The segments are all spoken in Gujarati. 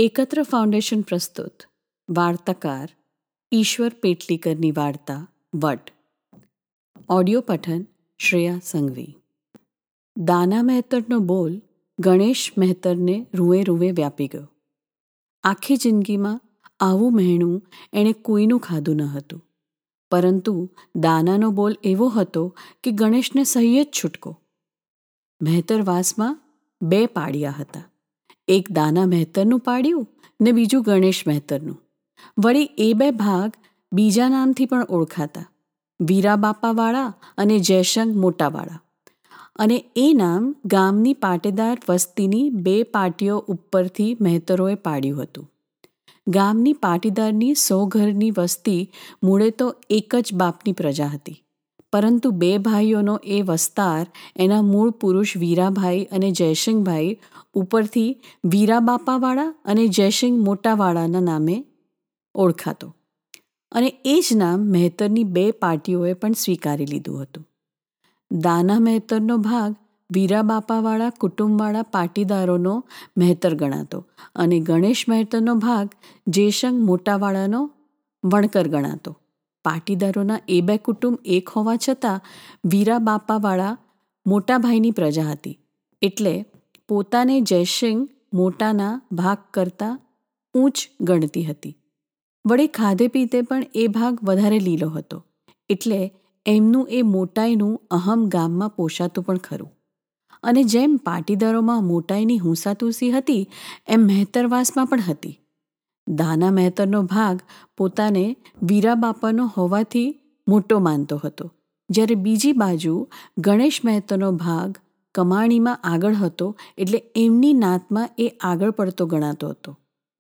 એકત્ર ફાઉન્ડેશન પ્રસ્તુત વાર્તાકાર ઈશ્વર પેટલીકરની વાર્તા વટ. ઓડિયો પઠન શ્રેયા સંઘવી. દાના મહેતરનો બોલ ગણેશ મહેતરને રૂએ રૂએ વ્યાપી ગયો. આખી જિંદગીમાં આવું મહેણું એણે કોઈનું ખાધું ન હતું. પરંતુ દાનાનો બોલ એવો હતો કે ગણેશને સહી જ છૂટકો. મહેતરવાસમાં 2 પાડિયા હતા. એક દાના મહેતરનું પાડિયું ને બીજું ગણેશ મહેતરનું. વળી એ 2 ભાગ બીજા નામથી પણ ઓળખાતા, વીરા બાપાવાળા અને જયશંખ મોટાવાળા. અને એ નામ ગામની પાટેદાર વસ્તીની 2 પાટીઓ ઉપરથી મહેતરોએ પાડ્યું હતું. ગામની પાટીદારની 100 ઘરની વસ્તી મૂળે તો એક જ બાપની પ્રજા હતી. પરંતુ 2 ભાઈઓનો એ વસ્તાર એના મૂળ પુરુષ વીરાભાઈ અને જયસિંહભાઈ ઉપરથી વીરા બાપાવાળા અને જયસિંહ મોટાવાળાના નામે ઓળખાતો. અને એ જ નામ મહેતરની 2 પાટીઓએ પણ સ્વીકારી લીધું હતું. દાના મહેતરનો ભાગ વીરા બાપાવાળા કુટુંબવાળા પાટીદારોનો મહેતર ગણાતો અને ગણેશ મહેતરનો ભાગ જયશંખ મોટાવાળાનો વણકર ગણાતો. પાટીદારોના એ 2 કુટુંબ એક હોવા છતાં વીરા બાપાવાળા મોટા ભાઈની પ્રજા હતી, એટલે પોતાને જયસિંહ મોટાના ભાગ કરતાં ઊંચ ગણતી હતી. વળી ખાધે પીતે પણ એ ભાગ વધારે લીલો હતો, એટલે એમનું એ મોટાઈનું અહમ ગામમાં પોષાતું પણ ખરું. અને જેમ પાટીદારોમાં મોટાઈની હુંસાતુસી હતી એમ મહેતરવાસમાં પણ હતી. દાના મહેતરનો ભાગ પોતાને વીરા બાપાનો હોવાથી મોટો માનતો હતો, જ્યારે બીજી બાજુ ગણેશ મહેતરનો ભાગ કમાણીમાં આગળ હતો, એટલે એમની નાતમાં એ આગળ પડતો ગણાતો હતો.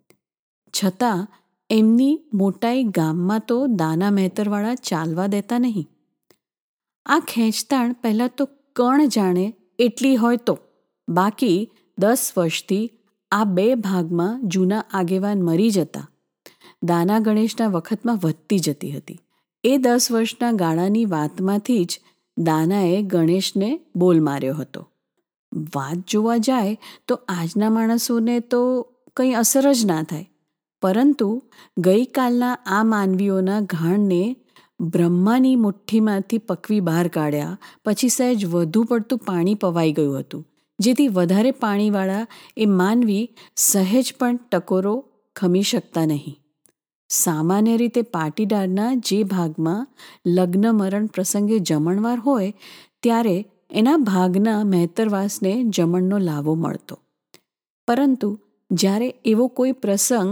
છતાં એમની મોટાઈ ગામમાં તો દાના મહેતરવાળા ચાલવા દેતા નહીં. આ ખેંચતાણ પહેલાં તો કોણ જાણે એટલી હોય તો, બાકી 10 વર્ષથી આ 2 ભાગમાં જૂના આગેવાન મરી જતા દાના ગણેશના વખતમાં વધતી જતી હતી. એ 10 વર્ષના ગાળાની વાતમાંથી જ દાનાએ ગણેશને બોલ માર્યો હતો. વાત જોવા જાય તો આજના માણસોને તો કંઈ અસર જ ના થાય, પરંતુ ગઈકાલના આ માનવીઓના ઘાણને બ્રહ્માની મુઠ્ઠીમાંથી પકવી બહાર કાઢ્યા પછી સહેજ વધુ પડતું પાણી પવાઈ ગયું હતું, જેથી વધારે પાણીવાળા એ માનવી સહેજ પણ ટકોરો ખમી શકતા નહીં. સામાન્ય રીતે પાટીદારના જે ભાગમાં લગ્ન મરણ પ્રસંગે જમણવાર હોય ત્યારે એના ભાગના મહેતરવાસને જમણનો લાવો મળતો. પરંતુ જ્યારે એવો કોઈ પ્રસંગ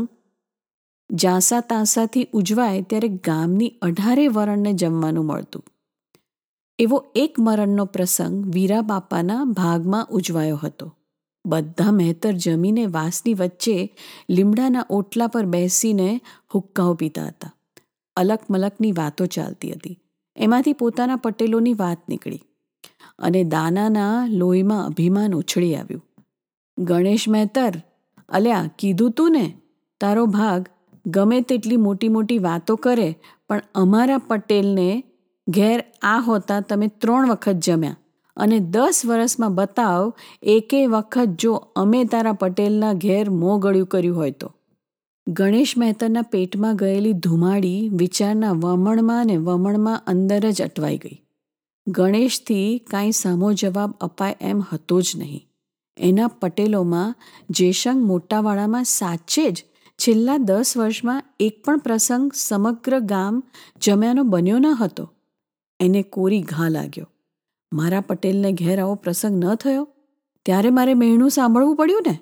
જાસા તાસાથી ઉજવાય ત્યારે ગામની 18 વરણને જમવાનું મળતું. એવો એક મરણનો પ્રસંગ વીરા બાપાના ભાગમાં ઉજવાયો હતો. બધા મહેતર જમીને વાસની વચ્ચે લીમડાના ઓટલા પર બેસીને હુક્કાઓ પીતા હતા. અલક મલકની વાતો ચાલતી હતી. એમાંથી પોતાના પટેલોની વાત નીકળી અને દાનાના લોહીમાં અભિમાન ઉછળી આવ્યું. ગણેશ મહેતર, અલ્યા કીધું તું ને, તારો ભાગ ગમે તેટલી મોટી મોટી વાતો કરે, પણ અમારા પટેલને ઘેર આ હોતા તમે 3 વખત જમ્યા, અને 10 વર્ષમાં બતાવ એકે વખત જો અમે તારા પટેલના ઘેર મોં ગળ્યું કર્યું હોય તો. ગણેશ મહેતરના પેટમાં ગયેલી ધુમાડી વિચારના વમણમાં ને વમણમાં અંદર જ અટવાઈ ગઈ. ગણેશથી કાંઈ સામો જવાબ અપાય એમ હતો જ નહીં. એના પટેલોમાં જયશંખ મોટાવાળામાં સાચે જ છેલ્લા 10 વર્ષમાં એક પણ પ્રસંગ સમગ્ર ગામ જમ્યાનો બન્યો ન હતો. એને કોરી ઘા લાગ્યો. મારા પટેલને ઘેર આવો પ્રસંગ ન થયો ત્યારે મારે મહેણું સાંભળવું પડ્યું ને.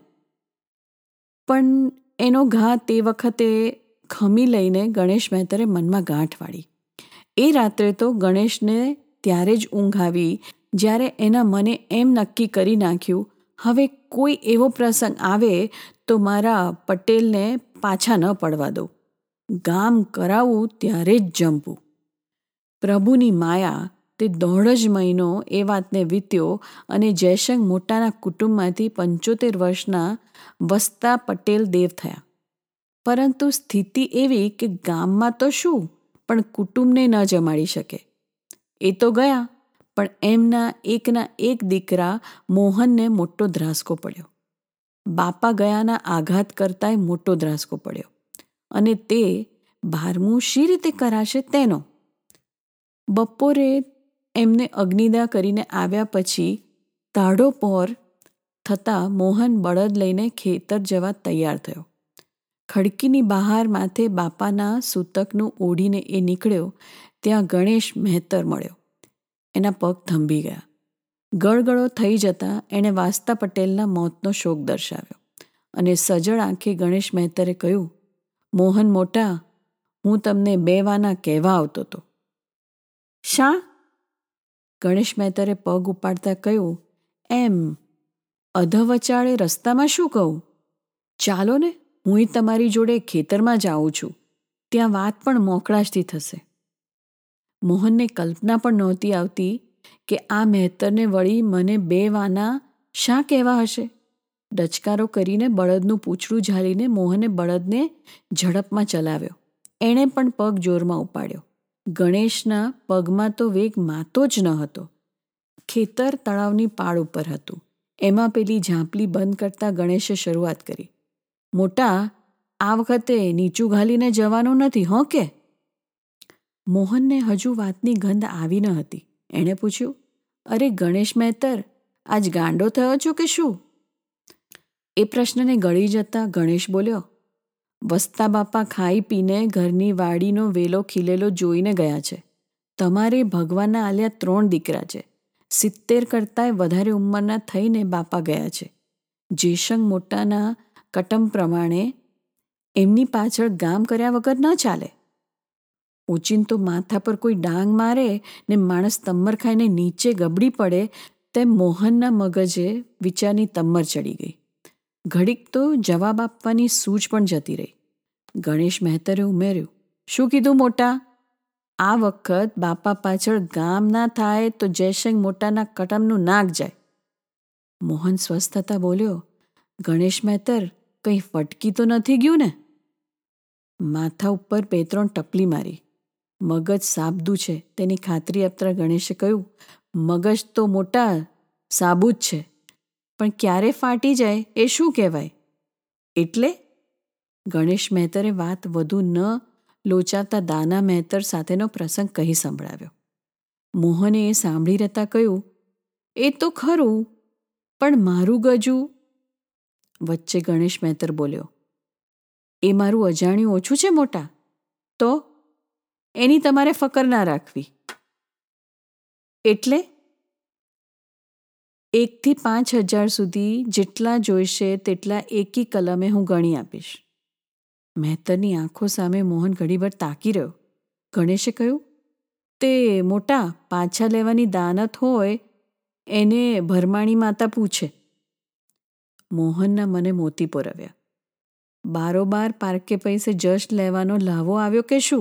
પણ એનો ઘા તે વખતે ખમી લઈને ગણેશ મહેતરે મનમાં ગાંઠ વાળી. એ રાત્રે તો ગણેશને ત્યારે જ ઊંઘ આવી જ્યારે એના મને એમ નક્કી કરી નાખ્યું, હવે કોઈ એવો પ્રસંગ આવે તો મારા પટેલને પાછા ન પડવા દઉં. ગામ કરાવું ત્યારે જ જંપું. પ્રભુની માયા તે 1.5 મહિનો એ વાતને વીત્યો અને જયશંખ મોટાના કુટુંબમાંથી 75 વર્ષના વસતા પટેલ દેવ થયા. પરંતુ સ્થિતિ એવી કે ગામમાં તો શું પણ કુટુંબને ન જમાડી શકે. એ તો ગયા, પણ એમના એકના એક દીકરા મોહનને મોટો ધ્રાસકો પડ્યો. બાપા ગયાના આઘાત કરતાંય મોટો ધ્રાસકો પડ્યો, અને તે 12મું શી રીતે કરાશે તેનો. બપોરે એમને અગ્નિદા કરીને આવ્યા પછી તાઢો પહોર થતાં મોહન બળદ લઈને ખેતર જવા તૈયાર થયો. ખડકીની બહાર માથે બાપાના સૂતકનું ઓઢીને એ નીકળ્યો ત્યાં ગણેશ મહેતર મળ્યો. એના પગ થંભી ગયા. ગળગળો થઈ જતાં એણે વાસ્તા પટેલના મોતનો શોક દર્શાવ્યો અને સજળ આંખે ગણેશ મહેતરે કહ્યું, મોહન મોટા, હું તમને 2 વાના કહેવા આવતો હતો. શા? ગણેશ મહેતરે પગ ઉપાડતા કહ્યું, એમ અધવચાળે રસ્તામાં શું કહું? ચાલો ને, હુંય તમારી જોડે ખેતરમાં જ આવું છું. ત્યાં વાત પણ મોકળાશથી થશે. મોહનને કલ્પના પણ નહોતી આવતી કે આ મહેતરને વળી મને 2 વાના શા કહેવા હશે. ડચકારો કરીને બળદનું પૂંછડું ઝાલીને મોહને બળદને ઝડપમાં ચલાવ્યો. એણે પણ પગ જોરમાં ઉપાડ્યો. ગણેશના પગમાં તો વેગ માતો જ ન હતો. ખેતર તળાવની પાળ ઉપર હતું. એમાં પેલી ઝાંપલી બંધ કરતાં ગણેશે શરૂઆત કરી, મોટા, આ વખતે નીચું ઘાલીને જવાનું નથી હો કે? મોહનને હજુ વાતની ગંધ આવી ન હતી. એણે પૂછ્યું, અરે ગણેશ મહેતર, આજ ગાંડો થયો છો કે શું? એ પ્રશ્નને ગળી જતાં ગણેશ બોલ્યો, વસતા બાપા ખાઈ પીને ઘરની વાડીનો વેલો ખીલેલો જોઈને ગયા છે. તમારે ભગવાનના આલ્યા 3 દીકરા છે. 70 કરતાંય વધારે ઉંમરના થઈને બાપા ગયા છે. જેસંગ મોટાના કટમ પ્રમાણે એમની પાછળ ગામ કર્યા વગર ન ચાલે. ઓચિંતો માથા પર કોઈ ડાંગ મારે ને માણસ તમ્મર ખાઈને નીચે ગબડી પડે તેમ મોહનના મગજે વિચારની તમ્મર ચડી ગઈ. ઘડીક તો જવાબ આપવાની સૂઝ પણ જતી રહી. ગણેશ મહેતરે ઉમેર્યું, શું કીધું મોટા? આ વખત બાપા પાછળ ગામ ના થાય તો જયસંગ મોટાના કટમનું નાક જાય. મોહન સ્વસ્થ થતાં બોલ્યો, ગણેશ મહેતર, કંઈ ફટકી તો નથી ગયું ને? માથા ઉપર 2-3 ટપલી મારી. મગજ સાબદું છે તેની ખાતરી આપતા ગણેશે કહ્યું, મગજ તો મોટા સાબુ જ છે, પણ ક્યારે ફાટી જાય એ શું કહેવાય? એટલે? ગણેશ મહેતરે વાત વધુ ન લોચાતા દાના મહેતર સાથેનો પ્રસંગ કહી સંભળાવ્યો. મોહને એ સાંભળી રહેતા કહ્યું, એ તો ખરું, પણ મારું ગજું. વચ્ચે ગણેશ મહેતર બોલ્યો, એ મારું અજાણ્યું ઓછું છે મોટા? તો એની તમારે ફકર ના રાખવી. એટલે? 1 થી 5,000 સુધી જેટલા જોઈશે તેટલા એકી કલમે હું ગણી આપીશ. મહેતરની આંખો સામે મોહન ઘડીભર તાકી રહ્યો. ગણેશે કહ્યું, તે મોટા, પાછા લેવાની દાનત હોય એને ભરમાણી માતા પૂછે. મોહનના મને મોતી પોરવ્યા. બારોબાર પારકે પૈસે જશ લેવાનો લાવો આવ્યો કે શું?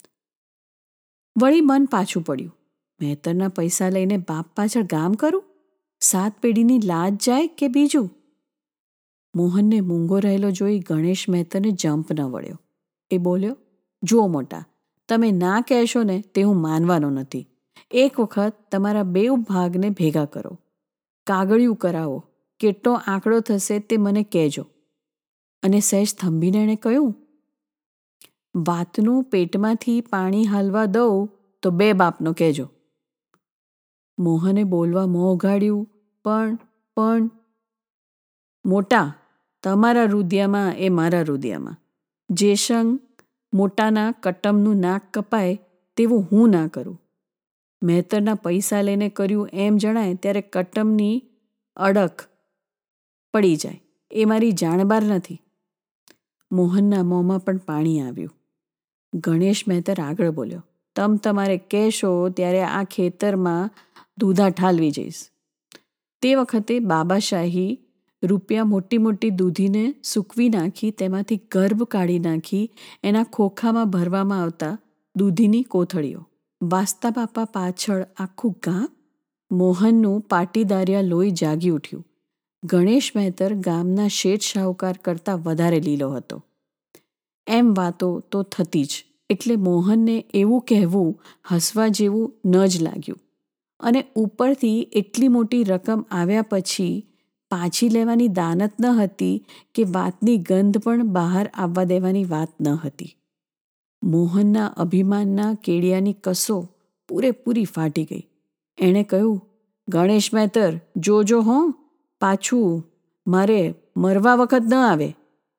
વળી મન પાછું પડ્યું. મહેતરના પૈસા લઈને બાપ પાછળ ગામ કરું? 7 પેઢીની લાજ જાય કે બીજું? મોહનને મૂંગો રહેલો જોઈ ગણેશ મહેતરને જંપ ન વળ્યો. એ બોલ્યો, જુઓ મોટા, તમે ના કહેશો ને તે હું માનવાનો નથી. એક વખત તમારા 2 ભાગને ભેગા કરો, કાગળિયું કરાવો, કેટલો આંકડો થશે તે મને કહેજો. અને સહેજ થંભીને એણે કહ્યું, વાતનું પેટમાંથી પાણી હાલવા દઉં તો 2 બાપનો કહેજો. મોહને બોલવા મોં ઉઘાડ્યું, પણ મોટા, તમારા રુદિયામાં એ મારા રુદિયામાં. જેસંગ મોટાના કટમનું નાક કપાય તેવું હું ના કરું. મહેતરના પૈસા લઈને કર્યું એમ જણાય ત્યારે કટમની અડક પડી જાય એ મારી જાણબાર નથી. મોહનના મોંમાં પણ પાણી આવ્યું. ગણેશ મહેતર આગળ બોલ્યો, તમારે કહેશો ત્યારે આ ખેતરમાં દૂધા ઠાલવી જઈશ. તે વખતે બાબાશાહી રૂપિયા મોટી મોટી દૂધીને સૂકવી નાખી તેમાંથી ગર્ભ કાઢી નાખી એના ખોખામાં ભરવામાં આવતા દૂધીની કોથળીઓ. વાસ્તા બાપા પાછળ આખું ગામ? મોહનનું પાટીદારિયા લોહી જાગી ઉઠ્યું. ગણેશ મહેતર ગામના શેઠ શાહુકાર કરતાં વધારે લીલો હતો. એમ વાતો તો થતી જ, એટલે મોહનને એવું કહેવું હસવા જેવું ન જ લાગ્યું. અને ઉપરથી એટલી મોટી રકમ આવ્યા પછી પાછી લેવાની દાનત ન હતી કે વાતની ગંધ પણ બહાર આવવા દેવાની વાત ન હતી. મોહનના અભિમાનના કેડિયાની કસો પૂરેપૂરી ફાટી ગઈ. એણે કહ્યું, ગણેશ મહેતર, જોજો હો, પાછું મારે મરવા વખત ન આવે.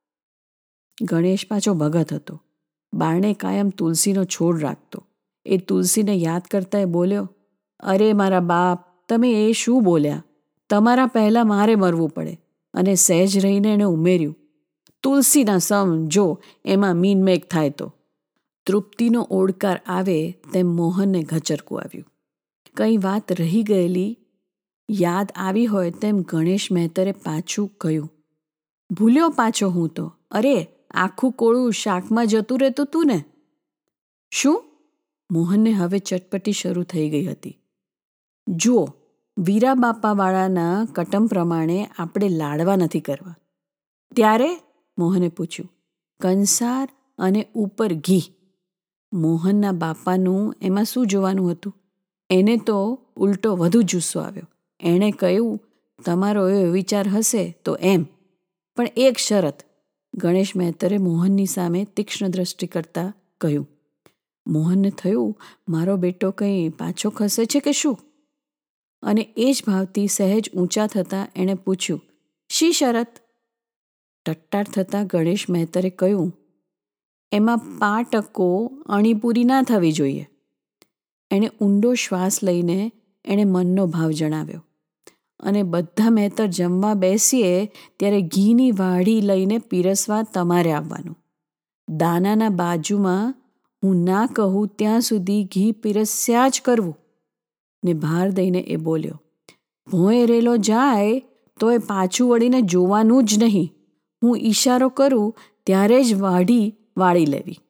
ગણેશ પાછો ભગત હતો. બારણે કાયમ તુલસીનો છોડ રાખતો. એ તુલસીને યાદ કરતા એ બોલ્યો, અરે મારા બાપ, તમે એ શું બોલ્યા? તમારા પહેલાં મારે મરવું પડે. અને સહેજ રહીને એણે ઉમેર્યું, તુલસીના સમ જો એમાં મીનમેઘ થાય તો. તૃપ્તિનો ઓડકાર આવે તેમ મોહનને ઘચરકું આવ્યું. કંઈ વાત રહી ગયેલી યાદ આવી હોય તેમ ગણેશ મહેતરે પાછું કહ્યું, ભૂલ્યો પાછો હું તો. અરે આખું કોળું શાકમાં જતું રહેતું તું ને. શું? મોહનને હવે ચટપટી શરૂ થઈ ગઈ હતી. જુઓ, વીરા બાપાવાળાના કટમ પ્રમાણે આપણે લાડવા નથી કરવા. ત્યારે? મોહને પૂછ્યું. કંસાર અને ઉપર ઘી. મોહનના બાપાનું એમાં શું જોવાનું હતું? એને તો ઉલટો વધુ જુસ્સો આવ્યો. એણે કહ્યું, તમારો એ વિચાર હશે તો એમ, પણ એક શરત. ગણેશ મહેતરે મોહનની સામે તીક્ષ્ણ દ્રષ્ટિ કરતા કહ્યું. મોહનને થયું, મારો બેટો કંઈ પાછો ખસે છે કે શું? અને એ જ ભાવથી સહેજ ઊંચા થતાં એણે પૂછ્યું, શી શરત? ટટ્ટાર થતાં ગણેશ મહેતરે કહ્યું, એમાં 5% અણીપૂરી ના થવી જોઈએ. એણે ઊંડો શ્વાસ લઈને એણે મનનો ભાવ જણાવ્યો. અને બધા મહેતર જમવા બેસીએ ત્યારે ઘીની વાડી લઈને પીરસવા તમારે આવવાનું. દાનાના બાજુમાં હું ના કહું ત્યાં સુધી ઘી પીરસ્યા જ કરવું. ને ભાર દઈને એ બોલ્યો, ભોંય રેલો જાય તો એ પાછું વળીને જોવાનું જ નહીં. હું ઈશારો કરું ત્યારે જ વાડી વાળી લેવી.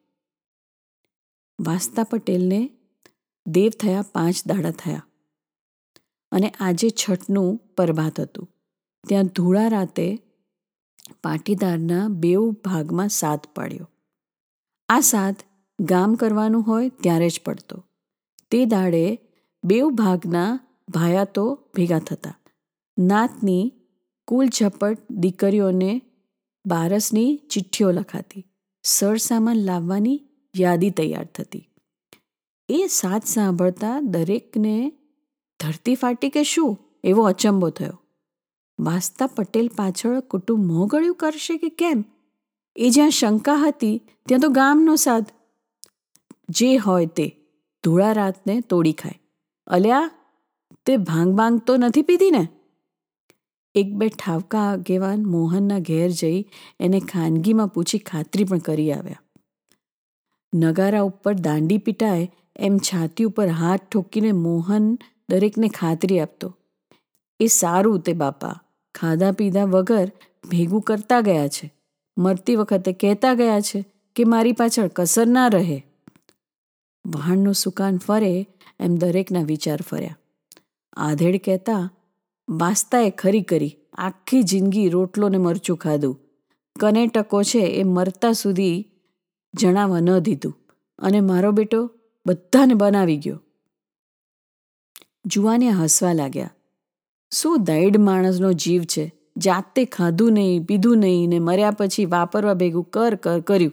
વાસ્તા પટેલને દેવ થયા 5 દાડા થયા અને આજે છઠનું પરભાત હતું. ત્યાં ધૂળા રાતે પાટીદારના 2 ભાગમાં સાત પાડ્યો. આ સાત ગામ કરવાનું હોય ત્યારે જ પડતો. તે દાડે 2 ભાગના ભાયાતો ભેગા થતા. નાતની કુલ ઝપટ દીકરીઓને બારસની ચિઠ્ઠીઓ લખાતી. સરસામાન લાવવાની યાદી તૈયાર થતી. એ સાત સાંભળતા દરેકને ધરતી ફાટી કે શું એવો અચંબો થયો. વાસ્તા પટેલ પાછળ કુટુંબ મોગળ્યું કરશે કે કેમ? એ જ્યાં શંકા હતી ત્યાં તો ગામનો સાદ. જે હોય તે ધૂળા રાતને તોડી ખાય. અલ્યા, તે ભાંગ તો નથી પીધી ને? 1-2 ઠાવકા આગેવાન મોહનના ઘેર જઈ એને ખાનગીમાં પૂછી ખાતરી પણ કરી આવ્યા. નગારા ઉપર દાંડી પીટાય એમ છાતી ઉપર હાથ ઠોકીને મોહન દરેકને ખાતરી આપતો. એ સારું તે બાપા, ખાધા પીધા વગર ભેગું કરતા ગયા છે. મરતી વખતે કહેતા ગયા છે કે મારી પાછળ કસર ના રહે. વહાણનું સુકાન ફરે એમ દરેકના વિચાર ફર્યા. આધેડ કહેતા, વાસ્તાએ ખરી કરી, આખી જિંદગી રોટલો ને મરચું ખાધું. કને ટકો છે એ મરતા સુધી જણાવવા ન દીધું. અને મારો બેટો બધાને બનાવી ગયો. જુવાનિયા હસવા લાગ્યા. શું દૈડ માણસનો જીવ છે, જાતે ખાધું નહીં પીધું નહીં ને મર્યા પછી વાપરવા ભેગું કર્યું.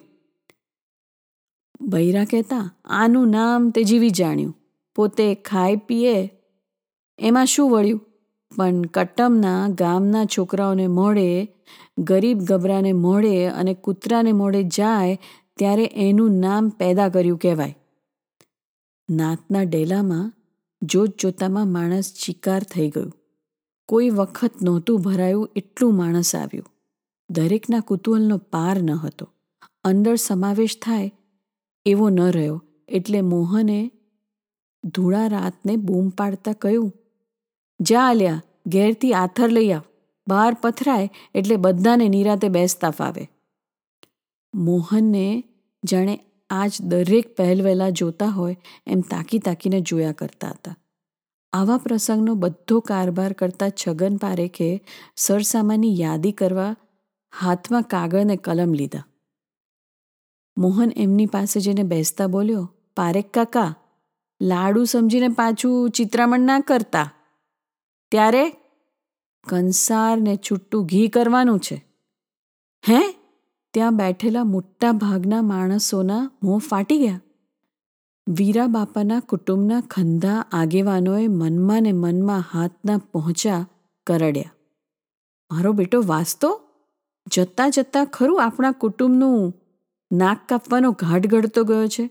બૈરા કહેતા, આનું નામ તે જીવી જાણ્યું. પોતે ખાય પીએ એમાં શું વળ્યું? પણ કટમના ગામના છોકરાઓને મોઢે, ગરીબ ગબરાને મોઢે અને કૂતરાને મોઢે જાય ત્યારે એનું નામ પેદા કર્યું કહેવાય. નાતના ડેલામાં જોતજોતામાં માણસ ચિકાર થઈ ગયું. કોઈ વખત નહોતું ભરાયું એટલું માણસ આવ્યું. દરેકના કુતૂહલનો પાર ન હતો. અંદર સમાવેશ થાય એવો ન રહ્યો. એટલે મોહને ધૂળા રાતને બૂમ પાડતા કહ્યું, જા આલ્યા, ઘેરથી આથર લઈ આવ. બહાર પથરાય એટલે બધાને નિરાતે બેસતા ફાવે. મોહનને જાણે આજ દરેક પહેલવેલા જોતા હોય એમ તાકીને જોયા કરતા હતા. આવા પ્રસંગનો બધો કારભાર કરતા છગન પારેખે સરસામાની યાદી કરવા હાથમાં કાગળ ને કલમ લીધા. મોહન એમની પાસે જઈને બેસતા બોલ્યો, પારેખ કાકા, લાડુ સમજીને પાછું ચિત્રામણ ના કરતા. ત્યારે કંસાર ને છૂટું ઘી કરવાનું છે. હે? ત્યાં બેઠેલા મોટા ભાગના માણસોના મોં ફાટી ગયા. વીરા બાપાના કુટુંબના ખંધા આગેવાનોએ મનમાં ને મનમાં હાથના પહોંચા કરડ્યા. મારો બેટો વાસતો જતાં જતાં ખરું આપણા કુટુંબનું નાક કાપવાનો ઘાટ ઘડતો ગયો છે.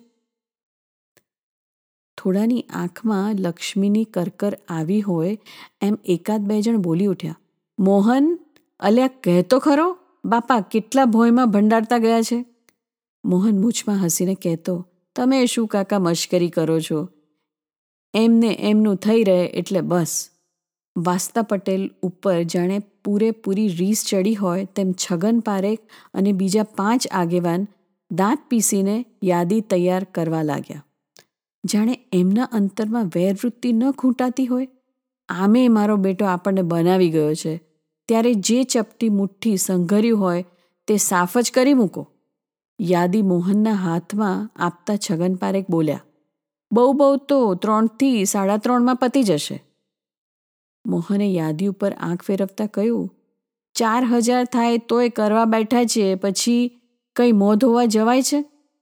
થોડાની આંખમાં લક્ષ્મીની કરકર આવી હોય એમ એકાદ બે જણ બોલી ઉઠ્યા. મોહન, અલ્યા કહેતો ખરો બાપા કેટલા ભોંયમાં ભંડારતા ગયા છે. મોહન મૂછમાં હસીને કહેતો, તમે શું કાકા મશ્કરી કરો છો? એમને એમનું થઈ રહે એટલે બસ. વાસ્તા પટેલ ઉપર જાણે પૂરેપૂરી રીસ ચડી હોય તેમ છગન પારેખ અને બીજા 5 આગેવાન દાંત પીસીને યાદી તૈયાર કરવા લાગ્યા. જાણે એમના અંતરમાં વેરવૃત્તિ ન ખૂંટાતી હોય. આમે મારો બેટો આપણને બનાવી ગયો છે, ત્યારે જે ચપટી મુઠ્ઠી સંઘર્યું હોય તે સાફ જ કરી મૂકો. યાદી મોહનના હાથમાં આપતા છગન પારેખ બોલ્યા, બહુ તો 3 થી 3:30 પતી જશે. મોહને યાદી ઉપર આંખ ફેરવતા કહ્યું, 4000 થાય તોય કરવા બેઠા છીએ, પછી કંઈ મોં ધોવા જવાય છે?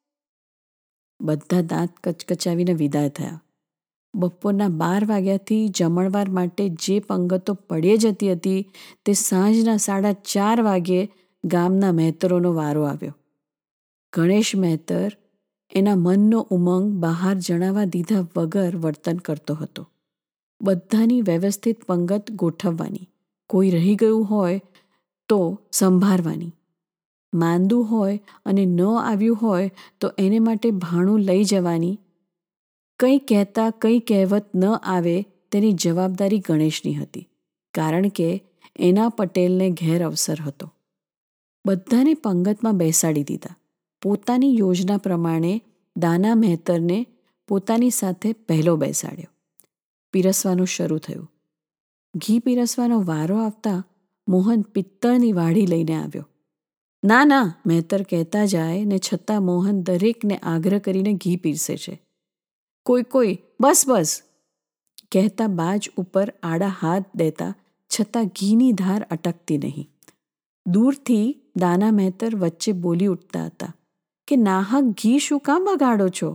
બધા દાંત કચકચાવીને વિદાય થયા. બપોરના 12 વાગ્યાથી જમણવાર માટે જે પંગતો પડ્યે જતી હતી તે સાંજના 4:30 વાગ્યે ગામના મહેતરોનો વારો આવ્યો. ગણેશ મહેતર એના મનનો ઉમંગ બહાર જણાવવા દીધા વગર વર્તન કરતો હતો. બધાની વ્યવસ્થિત પંગત ગોઠવવાની, કોઈ રહી ગયું હોય તો સંભાળવાની, માંદું હોય અને ન આવ્યું હોય તો એને માટે ભાણું લઈ જવાની. કંઈ કહેતા કંઈ કહેવત ન આવે તેની જવાબદારી ગણેશની હતી, કારણ કે એના પટેલને ઘેર અવસર હતો. બધાને પંગતમાં બેસાડી દીધા. પોતાની યોજના પ્રમાણે દાના મહેતરને પોતાની સાથે પહેલો બેસાડ્યો. પીરસવાનું શરૂ થયું. ઘી પીરસવાનો વારો આવતા મોહન પિત્તળની વાડી લઈને આવ્યો. ના, મહેતર કહેતા જાય ને છતાં મોહન દરેકને આગ્રહ કરીને ઘી પીરસે છે. કોઈ બસ કહેતા બાજ ઉપર આડા હાથ દેતા છતાં ઘીની ધાર અટકતી નહીં. દૂરથી દાના મહેતર વચ્ચે બોલી ઉઠતા હતા કે નાહક ઘી શું કામ બગાડો છો?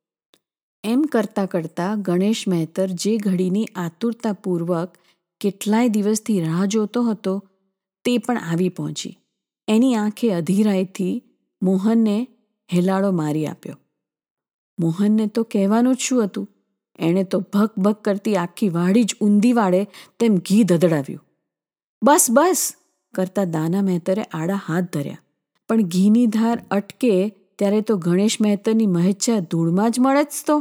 એમ કરતાં ગણેશ મહેતર જે ઘડીની આતુરતાપૂર્વક કેટલાય દિવસથી રાહ જોતો હતો તે પણ આવી પહોંચી. એની આંખે અધીરાઈથી મોહનને હેલાડો મારી આપ્યો. મોહનને તો કહેવાનું જ શું હતું? એણે તો ભક કરતી આખી વાડી જ ઊંધી વાળે તેમ ઘી ધધડાવ્યું. બસ કરતા દાના મહેતરે આડા હાથ ધર્યા. પણ ઘીની ધાર અટકે ત્યારે તો ગણેશ મહેતરની મહેચ્છા ધૂળમાં જ મળે જ તો.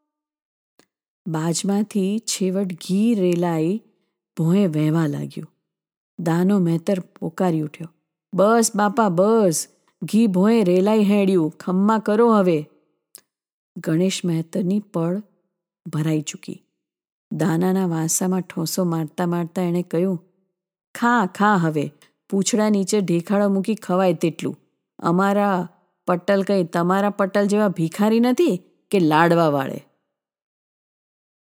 બાજમાંથી છેવટ ઘી રેલાઈ ભોંય વહેવા લાગ્યું. દાનો મહેતર પોકારી ઉઠ્યો, બસ બાપા બસ, ઘી ભોંય રેલાઈ હેડ્યું, ખમ્મા કરો હવે. ગણેશ મહેતરની પળ ભરાઈ ચૂકી. દાનાના વાંસામાં ઠોસો મારતા એણે કહ્યું, ખા હવે, પૂંછડા નીચે ઢેખાડો મૂકી ખવાય તેટલું. અમારા પટલ કંઈ તમારા પટલ જેવા ભિખારી નથી કે લાડવા વાળે.